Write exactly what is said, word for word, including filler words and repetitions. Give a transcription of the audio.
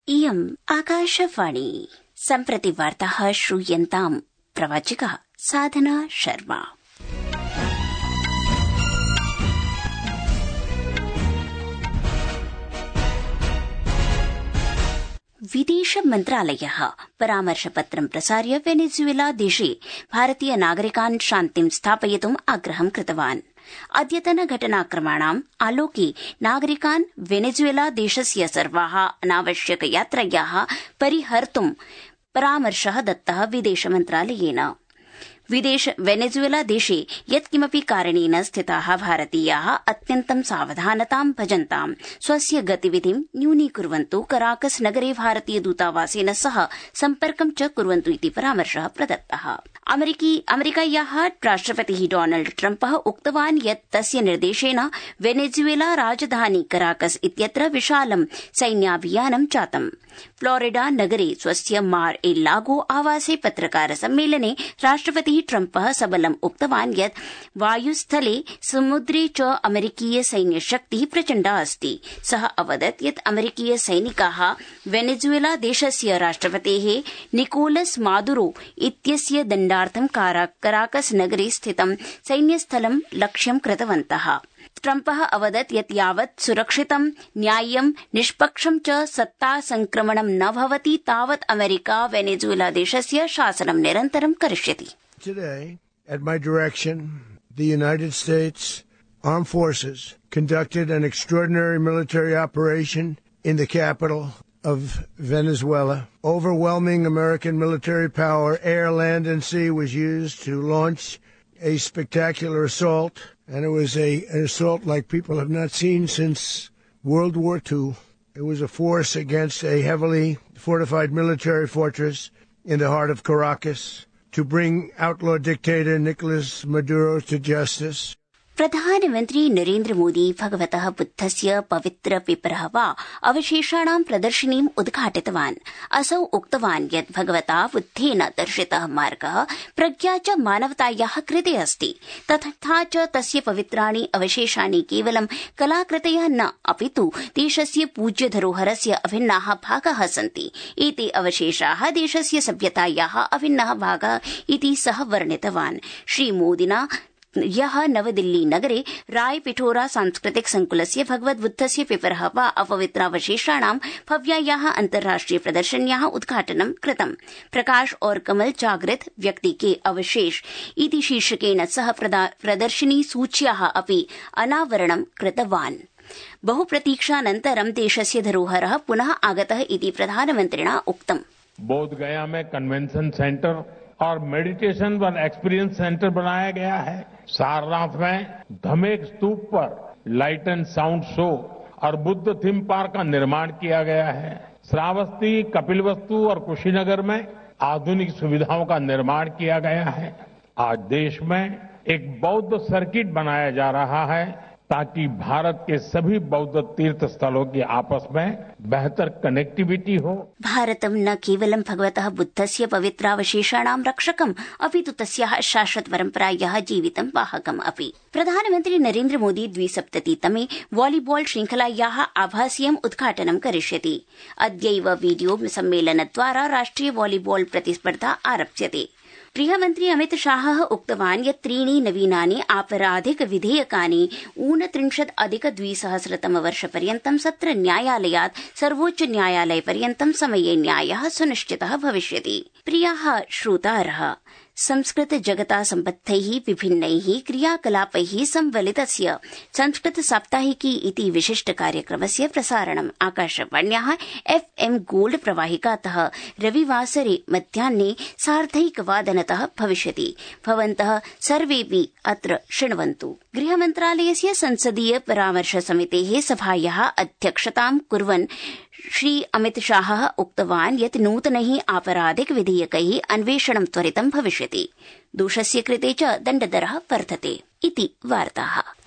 इयम् आकाशवाणी। सम्प्रति वार्ताः श्रूयन्ताम्। प्रवाचिका साधना शर्मा। विदेश मन्त्रालयः परामर्शपत्रं प्रसार्य वेनेजुएला देशे भारतीय नागरिकान् शान्तिं स्थापयितुम् आग्रहं कृतवान्। अद्यतन घटनाक्रमाणाम् आलोके नागरिकान् वेनेजुएला देशस्य सर्वाः अनावश्यक यात्रायाः परिहर्तुं परामर्शः दत्तः विदेश मन्त्रालयेन। विदेश वेनेजुएला देशे यत्किमपि कारणेन स्थिताः भारतीयाः अत्यन्तं सावधानतां भजन्तां स्वस्य गतिविधिं न्यूनीकुर्वन्तु, कराकस नगरे भारतीय दूतावासेन सह सम्पर्कं च कुर्वन्तु इति परामर्शः प्रदत्तः। अमेरिकायाः राष्ट्रपतिः डोनाल्ड ट्रम्पः उक्तवान् यत् तस्य निर्देशेन वेनेजुएला राजधानी कराकस इत्यत्र विशालं सैन्याभियानं जातम्। फ्लोरिडा नगरे स्वस्य मार ए लागो आवासे पत्रकार सम्मेलने राष्ट्रपतिः ट्रम्पः सबलम् उक्तवान् यत् वायुस्थले समुद्रे च अमेरिकीय सैन्यशक्तिः प्रचण्डा अस्ति। सः अवदत् यत् अमेरिकीय सैनिकाः वेनेजुएला देशस्य राष्ट्रपतेः निकोलस मादुरो इत्यस्य दण्डार्थं कराकस नगरे स्थितं सैन्यस्थलं लक्ष्यं कृतवन्तः। ट्रम्पः अवदत् यत् यावत् सुरक्षितं, न्याय्यं, निष्पक्षं च सत्ता संक्रमणं न भवति तावत् अमेरिका वेनेजुएला देशस्य शासनं निरन्तरं करिष्यति। Today, at my direction, the United States Armed Forces conducted an extraordinary military operation in the capital of Venezuela. Overwhelming American military power, air, land, and sea, was used to launch a spectacular assault, and it was a, an assault like people have not seen since World War Two. It was a force against a heavily fortified military fortress in the heart of Caracas to bring outlaw dictator Nicolas Maduro to justice. प्रधानमन्त्री नरेन्द्र मोदी भगवतः बुद्धस्य पवित्र पिपरः वा अवशेषाणां प्रदर्शनीम् उद्घाटितवान्। असौ उक्तवान् यत् भगवता बुद्धेन दर्शितः मार्गः प्रज्ञा च मानवतायाः कृते अस्ति, तथा च तस्य पवित्राणि अवशेषाणि केवलं कलाकृतयः न अपितु देशस्य पूज्य धरोहरस्य अभिन्नाः भागाः सन्ति। एते अवशेषाः देशस्य सभ्यतायाः अभिन्नः भागः इति सः वर्णितवान्। श्रीमोदिना यः नवदिल्ली नगरे रायपिठोरा सांस्कृतिक संकुलस्य भगवद्बुद्धस्य पिपरः वा अपवित्रावशेषाणां भव्यायाः अन्ताराष्ट्रिय प्रदर्शन्याः उद्घाटनं कृतम्। प्रकाश और कमल जागृत व्यक्ति के अवशेष इति शीर्षकेण सह प्रदर्शनी सूच्याः अपि अनावरणं कृतवान्। बहुप्रतीक्षानन्तरं देशस्य धरोहरः पुनः आगतः इति प्रधानमन्त्रिणा उक्तम्। बोधगया में कन्वेंशन सेंटर और मेडिटेशन व एक्सपीरियंस सेंटर बनाया गया है। सारनाथ में धमेक स्तूप पर लाइट एंड साउंड शो और बुद्ध थीम पार्क का निर्माण किया गया है। श्रावस्ती, कपिलवस्तु और कुशीनगर में आधुनिक सुविधाओं का निर्माण किया गया है। आज देश में एक बौद्ध सर्किट बनाया जा रहा है ताकि भारत के सभी बौद्ध तीर्थ स्थलों की आपस में बेहतर कनेक्टिविटी हो। भारतं न केवलं भगवतः बुद्धस्य पवित्रावशेषाणां रक्षकम् अपितु तस्याः शाश्वत परम्परायाः जीवितं वाहकम् अपि। प्रधानमन्त्री नरेन्द्र मोदी द्विसप्ततितमे वॉलीबॉल श्रृंखलायाः आभासीयम् उद्घाटनं करिष्यति। अद्यैव वीडियो सम्मेलनद्वारा राष्ट्रिय वॉलीबॉल प्रतिस्पर्धा आरप्स्यते। गृहमन्त्री अमित शाहः उक्तवान् यत् त्रीणि नवीनानि आपराधिक विधेयकानि ऊनत्रिंशत् अधिक द्विसहस्रतमवर्षपर्यन्तं सत्र न्यायालयात् सर्वोच्च न्यायालयपर्यन्तं समये न्यायः सुनिश्चितः भविष्यति। प्रियाः श्रोतारः, संस्कृत जगता सम्बद्धैः विभिन्नैः क्रियाकलापैः संवलितस्य संस्कृत साप्ताहिकी इति विशिष्ट कार्यक्रमस्य प्रसारणम् आकाशवाण्याः एफ्एम् गोल्ड प्रवाहिकातः रविवासरे मध्याह्ने सार्धैकवादनतः भविष्यति। भवन्तः सर्वेऽपि अत्र शृण्वन्तु। गृहमन्त्रालयस्य संसदीय परामर्श समितेः सभायाः अध्यक्षतां कुर्वन् श्री अमित शाहः उक्तवान् यत् नूतनैः आपराधिक विधेयकैः अन्वेषणं त्वरितं भविष्यति। दोषस्य कृते च दण्डदरः वर्धते इति वार्ताः।